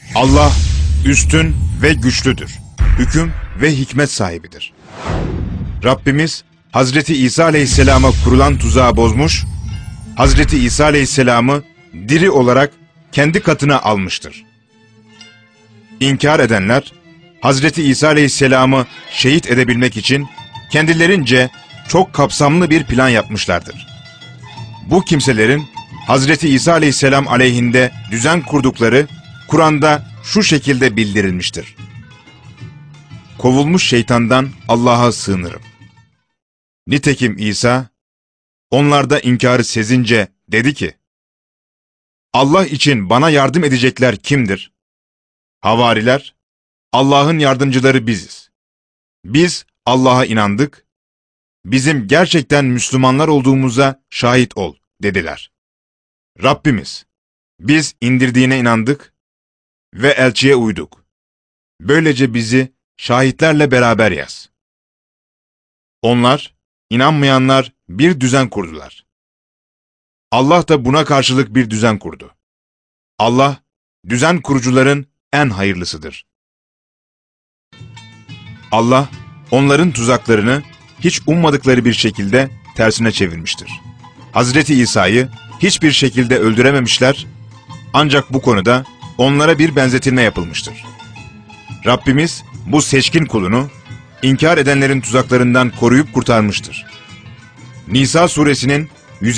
Allah üstün ve güçlüdür. Hüküm ve hikmet sahibidir. Rabbimiz Hazreti İsa Aleyhisselam'a kurulan tuzağı bozmuş, Hazreti İsa Aleyhisselam'ı diri olarak kendi katına almıştır. İnkar edenler, Hazreti İsa Aleyhisselam'ı şehit edebilmek için kendilerince çok kapsamlı bir plan yapmışlardır. Bu kimselerin Hazreti İsa Aleyhisselam aleyhinde düzen kurdukları Kur'an'da şu şekilde bildirilmiştir. Kovulmuş şeytandan Allah'a sığınırım. Nitekim İsa, onlarda inkarı sezince dedi ki, Allah için bana yardım edecekler kimdir? Havariler, Allah'ın yardımcıları biziz. Biz Allah'a inandık, bizim gerçekten Müslümanlar olduğumuza şahit ol dediler. Rabbimiz, biz indirdiğine inandık ve elçiye uyduk. Böylece bizi şahitlerle beraber yaz. Onlar, inanmayanlar bir düzen kurdular. Allah da buna karşılık bir düzen kurdu. Allah, düzen kurucuların en hayırlısıdır. Allah, onların tuzaklarını hiç ummadıkları bir şekilde tersine çevirmiştir. Hazreti İsa'yı hiçbir şekilde öldürememişler, ancak bu konuda onlara bir benzetilme yapılmıştır. Rabbimiz bu seçkin kulunu inkar edenlerin tuzaklarından koruyup kurtarmıştır. Nisa suresinin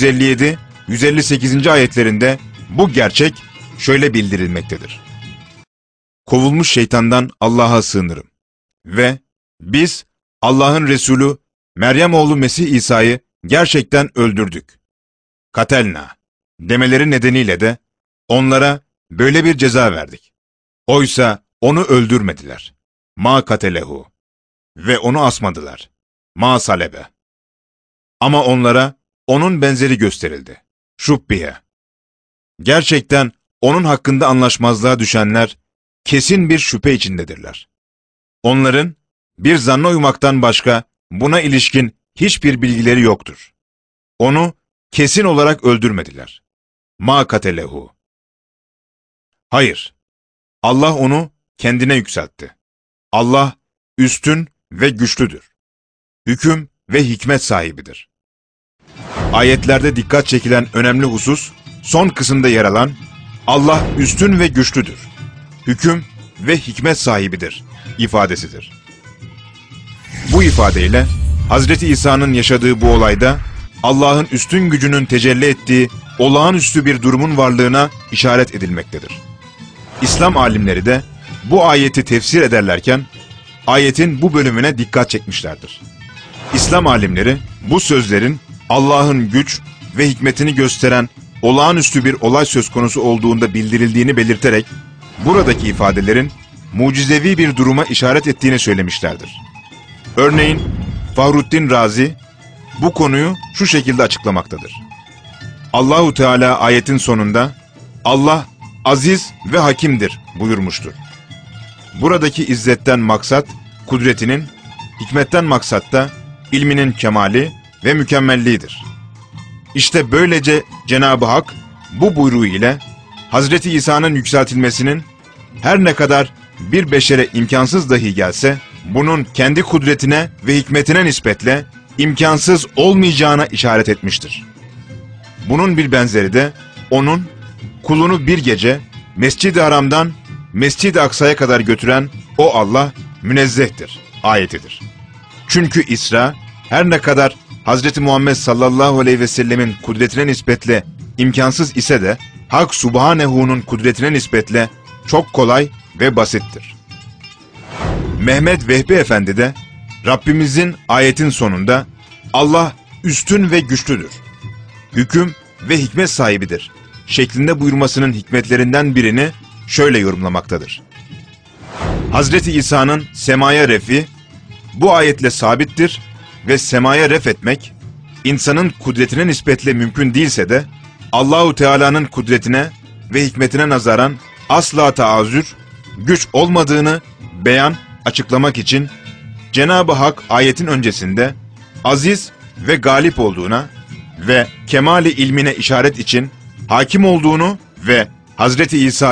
157-158. ayetlerinde bu gerçek şöyle bildirilmektedir. Kovulmuş şeytandan Allah'a sığınırım ve biz Allah'ın Resulü Meryem oğlu Mesih İsa'yı gerçekten öldürdük. Katelna demeleri nedeniyle de onlara böyle bir ceza verdik. Oysa onu öldürmediler. Ma katelehu ve onu asmadılar. Ma salebe. Ama onlara onun benzeri gösterildi. Şubbihe. Gerçekten onun hakkında anlaşmazlığa düşenler kesin bir şüphe içindedirler. Onların bir zanna uymaktan başka buna ilişkin hiçbir bilgileri yoktur. Onu kesin olarak öldürmediler. Ma katelehu. Hayır, Allah onu kendine yükseltti. Allah üstün ve güçlüdür. Hüküm ve hikmet sahibidir. Ayetlerde dikkat çekilen önemli husus, son kısımda yer alan Allah üstün ve güçlüdür. Hüküm ve hikmet sahibidir ifadesidir. Bu ifadeyle Hazreti İsa'nın yaşadığı bu olayda Allah'ın üstün gücünün tecelli ettiği olağanüstü bir durumun varlığına işaret edilmektedir. İslam alimleri de bu ayeti tefsir ederlerken ayetin bu bölümüne dikkat çekmişlerdir. İslam alimleri bu sözlerin Allah'ın güç ve hikmetini gösteren olağanüstü bir olay söz konusu olduğunda bildirildiğini belirterek buradaki ifadelerin mucizevi bir duruma işaret ettiğini söylemişlerdir. Örneğin Fahruddin Razi bu konuyu şu şekilde açıklamaktadır. Allahu Teala ayetin sonunda Allah aziz ve hakimdir buyurmuştur. Buradaki izzetten maksat kudretinin, hikmetten maksat da ilminin kemali ve mükemmelliğidir. İşte böylece Cenab-ı Hak bu buyruğu ile Hazreti İsa'nın yükseltilmesinin her ne kadar bir beşere imkansız dahi gelse, bunun kendi kudretine ve hikmetine nispetle imkansız olmayacağına işaret etmiştir. Bunun bir benzeri de onun kulunu bir gece Mescid-i Haram'dan Mescid-i Aksa'ya kadar götüren o Allah münezzehtir ayetidir. Çünkü İsra her ne kadar Hazreti Muhammed sallallahu aleyhi ve sellemin kudretine nispetle imkansız ise de Hak Subhanehu'nun kudretine nispetle çok kolay ve basittir. Mehmet Vehbi Efendi de Rabbimizin ayetin sonunda Allah üstün ve güçlüdür, hüküm ve hikmet sahibidir şeklinde buyurmasının hikmetlerinden birini şöyle yorumlamaktadır. Hazreti İsa'nın semaya refi bu ayetle sabittir ve semaya ref etmek insanın kudretine nispetle mümkün değilse de Allahu Teala'nın kudretine ve hikmetine nazaran asla taazür, güç olmadığını açıklamak için Cenab-ı Hak ayetin öncesinde aziz ve galip olduğuna ve kemali ilmine işaret için hakim olduğunu ve Hazreti İsa'yı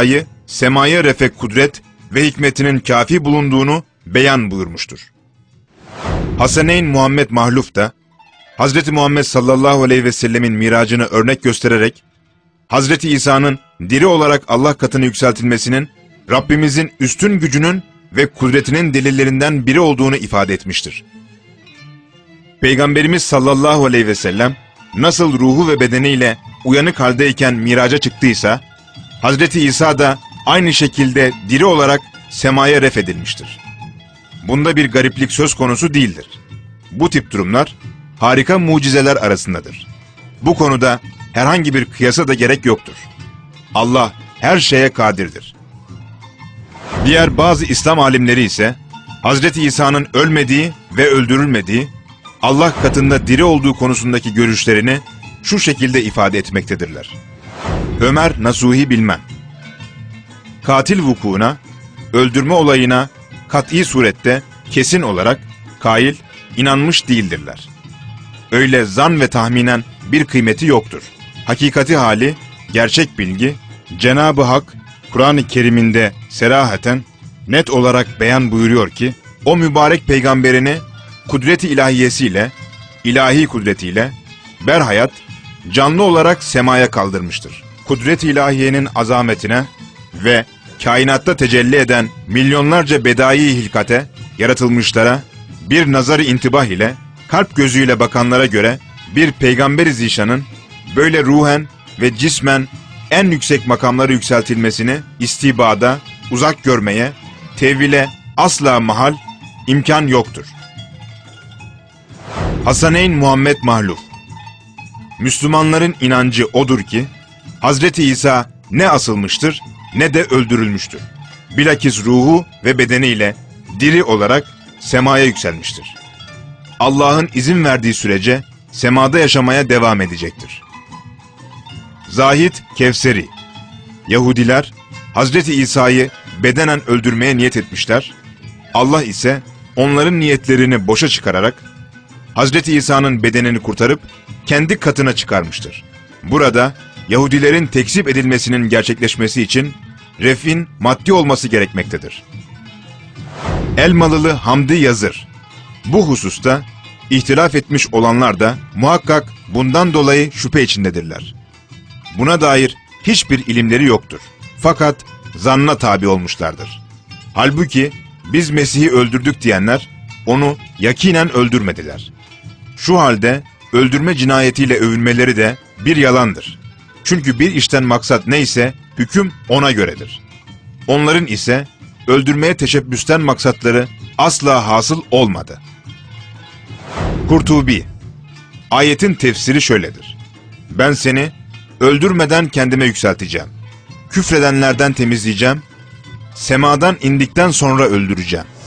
semaya refe kudret ve hikmetinin kafi bulunduğunu beyan buyurmuştur. Hasaneyn Muhammed Mahluf da Hz. Muhammed sallallahu aleyhi ve sellemin miracını örnek göstererek Hz. İsa'nın diri olarak Allah katına yükseltilmesinin Rabbimizin üstün gücünün ve kudretinin delillerinden biri olduğunu ifade etmiştir. Peygamberimiz sallallahu aleyhi ve sellem nasıl ruhu ve bedeniyle uyanık haldeyken miraca çıktıysa, Hz. İsa da aynı şekilde diri olarak semaya ref edilmiştir. Bunda bir gariplik söz konusu değildir. Bu tip durumlar harika mucizeler arasındadır. Bu konuda herhangi bir kıyasa da gerek yoktur. Allah her şeye kadirdir. Diğer bazı İslam alimleri ise Hz. İsa'nın ölmediği ve öldürülmediği, Allah katında diri olduğu konusundaki görüşlerini şu şekilde ifade etmektedirler. Ömer Nasuhi Bilmem: katil vukuuna, öldürme olayına kat'i surette kesin olarak kail, inanmış değildirler. Öyle zan ve tahminen bir kıymeti yoktur. Hakikati hali, gerçek bilgi, Cenab-ı Hak Kur'an-ı Kerim'inde serahaten, net olarak beyan buyuruyor ki, o mübarek peygamberini kudret-i ilahiyesiyle, ilahi kudretiyle, berhayat, canlı olarak semaya kaldırmıştır. Kudret-i ilahiyenin azametine ve kainatta tecelli eden milyonlarca bedai hilkate, yaratılmışlara, bir nazar-ı intibah ile, kalp gözüyle bakanlara göre, bir peygamber-i zişanın, böyle ruhen ve cismen en yüksek makamlara yükseltilmesini istibada, uzak görmeye, tevhile asla mahal, imkan yoktur. Hasaneyn Muhammed Mahluf: Müslümanların inancı odur ki, Hazreti İsa ne asılmıştır ne de öldürülmüştür. Bilakis ruhu ve bedeniyle diri olarak semaya yükselmiştir. Allah'ın izin verdiği sürece semada yaşamaya devam edecektir. Zahid Kevseri: Yahudiler Hazreti İsa'yı bedenen öldürmeye niyet etmişler. Allah ise onların niyetlerini boşa çıkararak Hazreti İsa'nın bedenini kurtarıp kendi katına çıkarmıştır. Burada Yahudilerin tekzip edilmesinin gerçekleşmesi için refin maddi olması gerekmektedir. Elmalılı Hamdi yazır: bu hususta ihtilaf etmiş olanlar da muhakkak bundan dolayı şüphe içindedirler. Buna dair hiçbir ilimleri yoktur. Fakat zanna tabi olmuşlardır. Halbuki biz Mesih'i öldürdük diyenler onu yakinen öldürmediler. Şu halde öldürme cinayetiyle övünmeleri de bir yalandır. Çünkü bir işten maksat neyse hüküm ona göredir. Onların ise öldürmeye teşebbüsten maksatları asla hasıl olmadı. Kurtubi: ayetin tefsiri şöyledir: ben seni öldürmeden kendime yükselteceğim. Küfredenlerden temizleyeceğim. Semadan indikten sonra öldüreceğim.